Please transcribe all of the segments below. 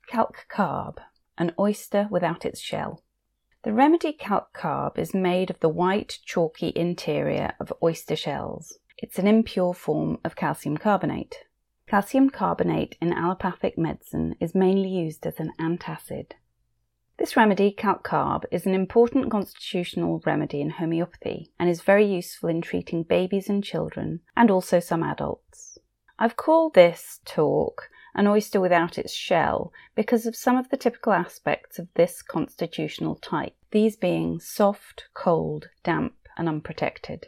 Calc carb, an oyster without its shell. The remedy calc carb is made of the white, chalky interior of oyster shells. It's an impure form of calcium carbonate. Calcium carbonate in allopathic medicine is mainly used as an antacid. This remedy, calc carb, is an important constitutional remedy in homeopathy and is very useful in treating babies and children and also some adults. I've called this talk an oyster without its shell because of some of the typical aspects of this constitutional type, these being soft, cold, damp and unprotected.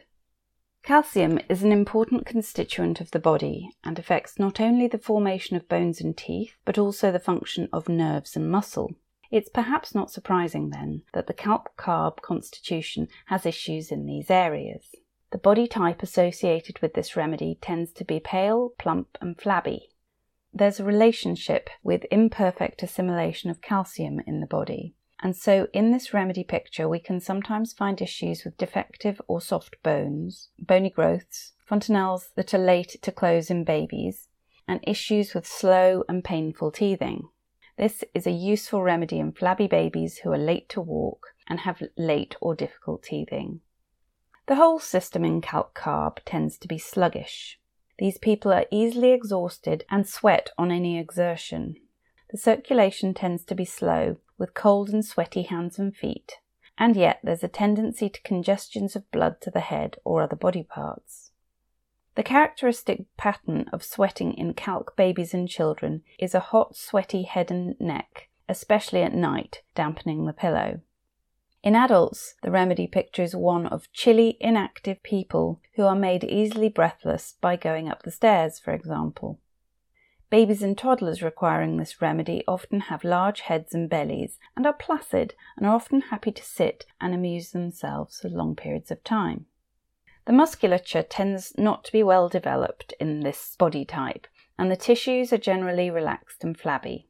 Calcium is an important constituent of the body and affects not only the formation of bones and teeth, but also the function of nerves and muscle. It's perhaps not surprising then that the calc carb constitution has issues in these areas. The body type associated with this remedy tends to be pale, plump and flabby. There's a relationship with imperfect assimilation of calcium in the body, and so in this remedy picture we can sometimes find issues with defective or soft bones, bony growths, fontanelles that are late to close in babies, and issues with slow and painful teething. This is a useful remedy in flabby babies who are late to walk and have late or difficult teething. The whole system in calc carb tends to be sluggish. These people are easily exhausted and sweat on any exertion. The circulation tends to be slow, with cold and sweaty hands and feet, and yet there's a tendency to congestions of blood to the head or other body parts. The characteristic pattern of sweating in calc babies and children is a hot, sweaty head and neck, especially at night, dampening the pillow. In adults, the remedy picture is one of chilly, inactive people who are made easily breathless by going up the stairs, for example. Babies and toddlers requiring this remedy often have large heads and bellies and are placid and are often happy to sit and amuse themselves for long periods of time. The musculature tends not to be well developed in this body type, and the tissues are generally relaxed and flabby.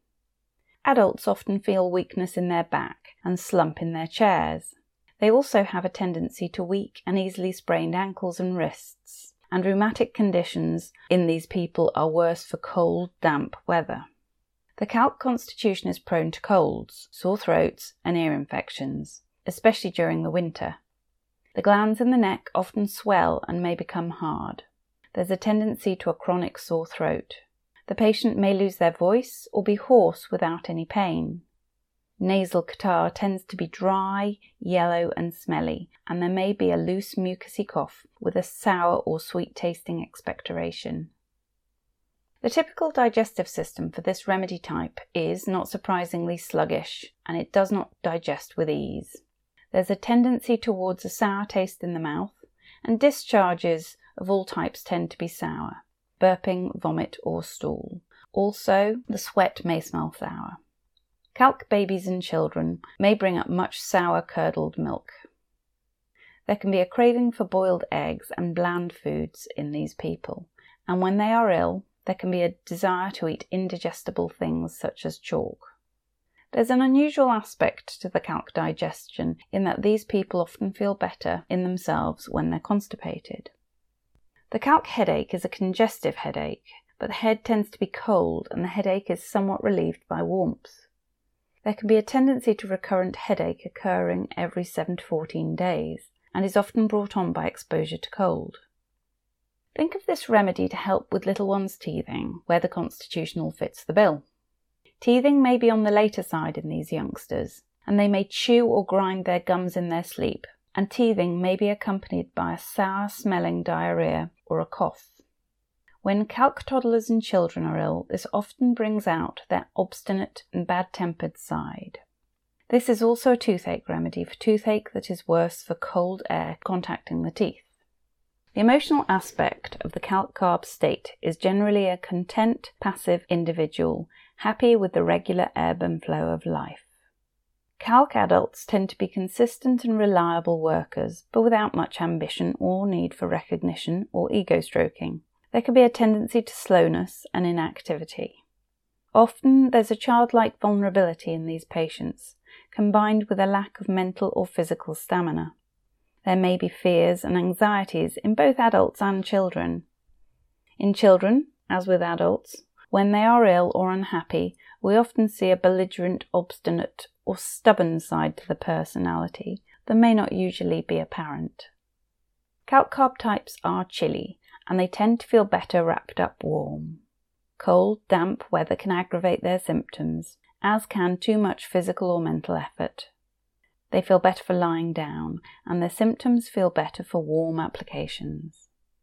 Adults often feel weakness in their back and slump in their chairs. They also have a tendency to weak and easily sprained ankles and wrists, and rheumatic conditions in these people are worse for cold, damp weather. The calc constitution is prone to colds, sore throats and ear infections, especially during the winter. The glands in the neck often swell and may become hard. There's a tendency to a chronic sore throat. The patient may lose their voice or be hoarse without any pain. Nasal catarrh tends to be dry, yellow and smelly, and there may be a loose mucousy cough with a sour or sweet-tasting expectoration. The typical digestive system for this remedy type is, not surprisingly, sluggish, and it does not digest with ease. There's a tendency towards a sour taste in the mouth, and discharges of all types tend to be sour. Burping, vomit or stool. Also, the sweat may smell sour. Calc babies and children may bring up much sour curdled milk. There can be a craving for boiled eggs and bland foods in these people, and when they are ill, there can be a desire to eat indigestible things such as chalk. There's an unusual aspect to the calc digestion in that these people often feel better in themselves when they're constipated. The calc headache is a congestive headache, but the head tends to be cold and the headache is somewhat relieved by warmth. There can be a tendency to recurrent headache occurring every 7 to 14 days and is often brought on by exposure to cold. Think of this remedy to help with little one's teething, where the constitutional fits the bill. Teething may be on the later side in these youngsters, and they may chew or grind their gums in their sleep, and teething may be accompanied by a sour-smelling diarrhea or a cough. When calc toddlers and children are ill, this often brings out their obstinate and bad-tempered side. This is also a toothache remedy for toothache that is worse for cold air contacting the teeth. The emotional aspect of the calc carb state is generally a content, passive individual, happy with the regular ebb and flow of life. Calc adults tend to be consistent and reliable workers, but without much ambition or need for recognition or ego-stroking. There can be a tendency to slowness and inactivity. Often there's a childlike vulnerability in these patients, combined with a lack of mental or physical stamina. There may be fears and anxieties in both adults and children. In children, as with adults, when they are ill or unhappy, We often see a belligerent, obstinate, or stubborn side to the personality that may not usually be apparent. Calc-carb types are chilly, and they tend to feel better wrapped up warm. Cold, damp weather can aggravate their symptoms, as can too much physical or mental effort. They feel better for lying down, and their symptoms feel better for warm applications.